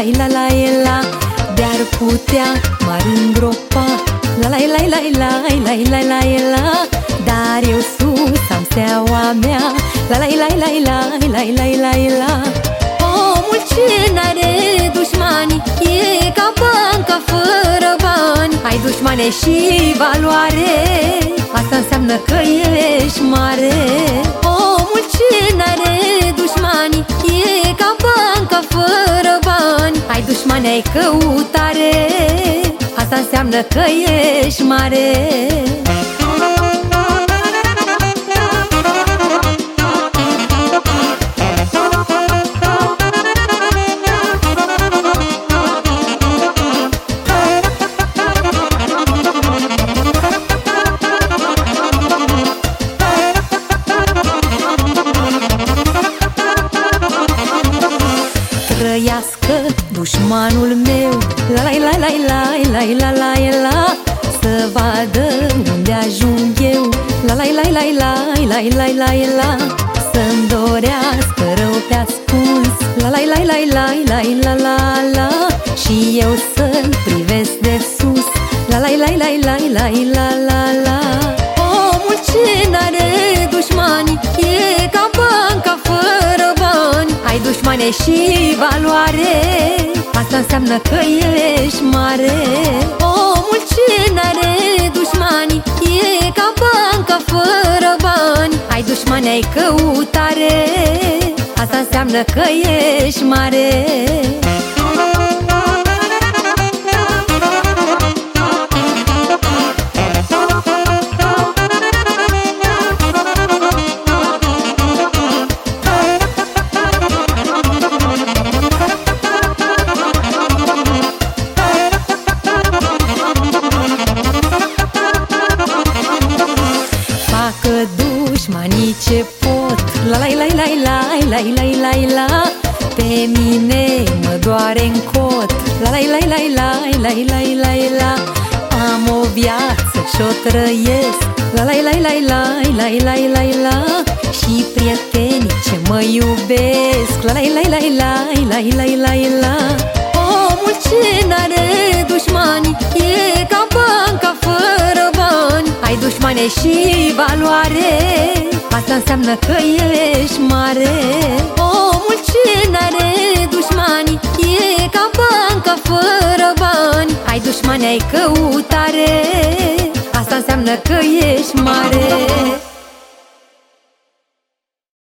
la la la. De-ar putea m-ar îngropa, la la la la la la la la la. Dar eu sus am steaua mea, la la la la la la la la la. Omul ce n-are dușmani e ca banca fără bani. Ai dușmane și valoare, asta înseamnă că ești mare. Omul ce n-are dușmani e ca banca fără bani. Ai dușmani, ai căutare, asta înseamnă că ești mare. Trăiască dușmanul meu, la la la la la la la la la. Să vadă unde ajung eu, la la la la la la la la la. Să-mi dorească rău pe ascuns, la la la la la la la la la. Și eu să-l privesc de sus, la la la la la la la la la. Omul ce n-are dușmani e ca banca fără bani. Ai dușmane și valoare, asta înseamnă că ești mare. Omul ce n-are dușmani e ca banca fără bani. Ai dușmani, ai căutare, asta înseamnă că ești mare. Facă dușmanii ce pot, la la la la la la la la la. Pe mine mă doare-n cot, la la la la la la la la la. Am o viață și-o trăiesc, la la la la la la la la la. Și prietenii ce mă iubesc, la la la la la la la la la. Omul ce n-are dușmani e ca banca fără bani. Ai dușmane și valoare, asta înseamnă că ești mare. Omul ce n-are dușmani e ca banca fără bani. Ai dușmani, ai căutare, asta înseamnă că ești mare.